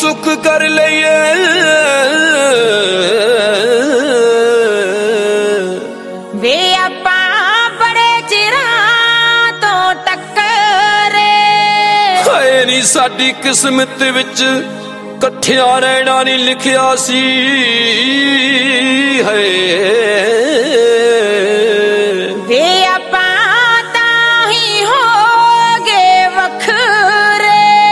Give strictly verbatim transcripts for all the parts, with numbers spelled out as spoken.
सुख कर लईए वे आपां बड़े चिरां तो टक्करे हाए नी साडी किस्मत विच कट्ठिया रहना नहीं लिखिया सी है वे आपां तां ही हो गए वखरे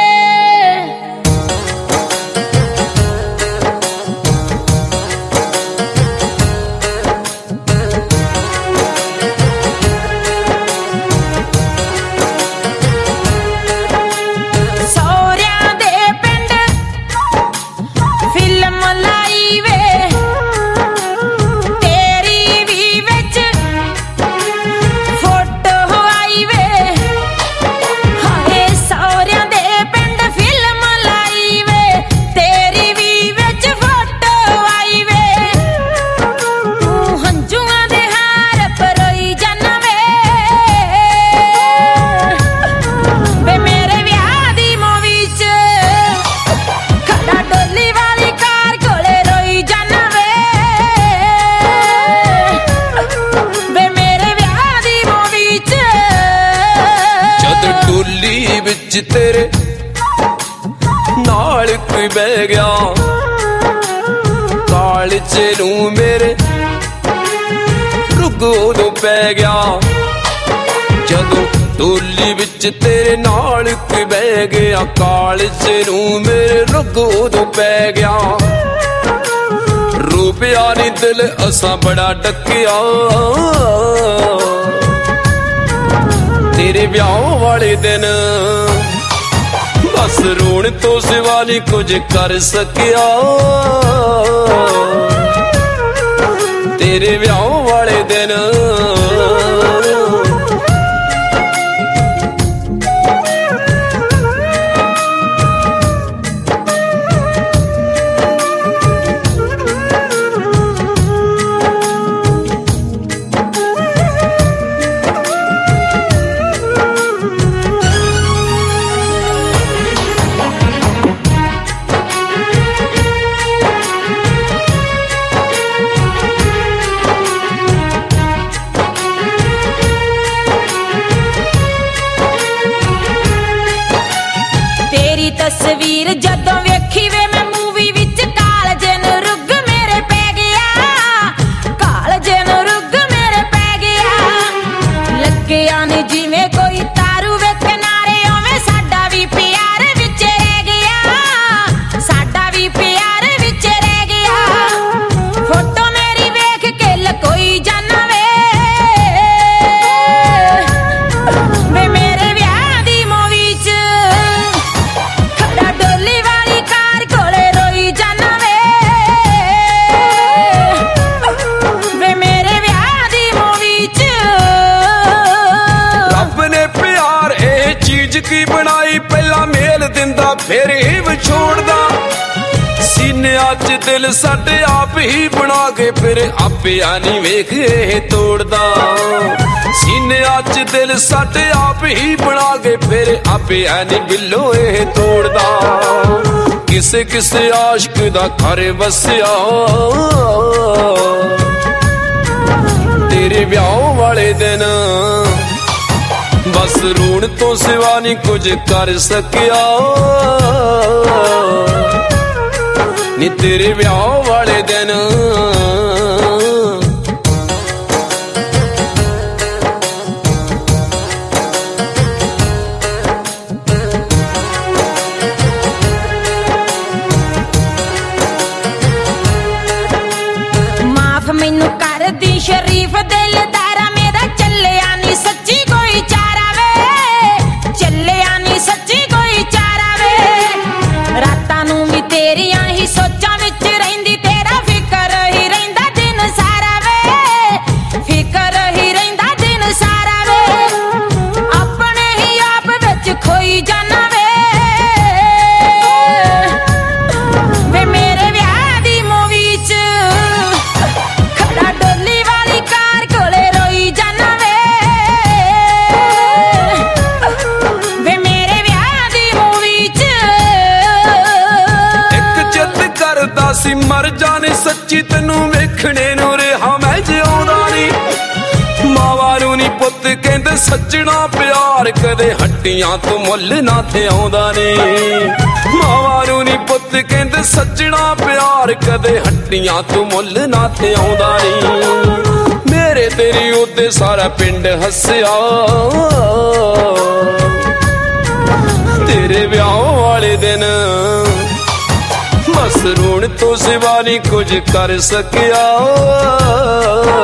तेरे नाल कोई बह गया कालजे नू मेरे रुग उदों पै गया जदों डोली विच तेरे नाल कोई बह गया कालजे नू मेरे रुग उदों पै गया रूपिया नी दिल असां बड़ा डकिया तेरे ब्याह वाले दिन बस रोण तो सिवा नहीं कुछ कर सकिया तेरे ब्याह वाले दिन तस्वीर जदों वेखी वे मैं मूवी विच कालजे नू रुग मेरे पै गया कालजे नू रुग मेरे पै गया लग्गिया नी जिवें कोई तारू वे किनारे ओवें साडा वी प्यार विच रह गया साडा वी प्यार विच रह गया फोटो मेरी वेख के लकोई जाना वे वे मेरे ब्याह दी मूवी च डोली वाली कार कोले रोई जाना वे वे मेरे ब्याह दी मूवी च रब ने प्यार ए चीज की बनाई पहला मेल दिंदा फिर ही विछोड़दा सीने अच दिल साडे आप ही बना के फिर आपे आनी वेख ए तोड़दा सीने अच दिल साडे आप ही बना के फिर आपे आनी बिल्लो ए तोड़दा किसे किसे आशिक दा घर वसिया तेरे ब्याह वाले दिन बस रोण तो सिवा नहीं कुछ कर सकिया नी तेरे ब्याह वाले दिन माफ मैनू कर दी शरीफ दिलदारा मेरा चलिया नी सच्ची कोई चारा वे चलिया नी सच्ची कोई चारा वे रातां नू भी तेरियां ही सोचां विच रहिंदी तेरा फिकर ही ਸੱਚੀ ਤੈਨੂੰ ਵੇਖਣੇ ਨੂੰ ਰਿਹਾ ਮੈਂ ਜਿਉਂਦਾ ਨੀ। ਮਾਵਾਂ ਨੂੰ ਨੀ ਪੁੱਤ ਕਹਿੰਦੇ ਸੱਜਣਾ ਪਿਆਰ ਕਦੇ ਹੱਟੀਆਂ ਤੋਂ ਮੁੱਲ ਨਾ ਤੇ ਆਉਂਦਾ ਨੀ। ਮਾਵਾਂ ਨੂੰ ਨੀ ਪੁੱਤ ਕਹਿੰਦੇ ਸੱਜਣਾ ਪਿਆਰ ਕਦੇ ਹੱਟੀਆਂ ਤੋਂ ਮੁੱਲ ਨਾ ਤੇ ਆਉਂਦਾ ਨੀ। ਮੇਰੇ ਤੇਰੀ ਉੱਤੇ ਸਾਰਾ ਪਿੰਡ ਹੱਸਿਆ, ਤੇਰੇ ਵਿਆਹ ਵਾਲੇ ਦਿਨ ਬਸ ਰੋਣ ਤੋਂ ਸਿਵਾ ਨਹੀਂ ਕੁਝ ਕਰ ਸਕਿਆ।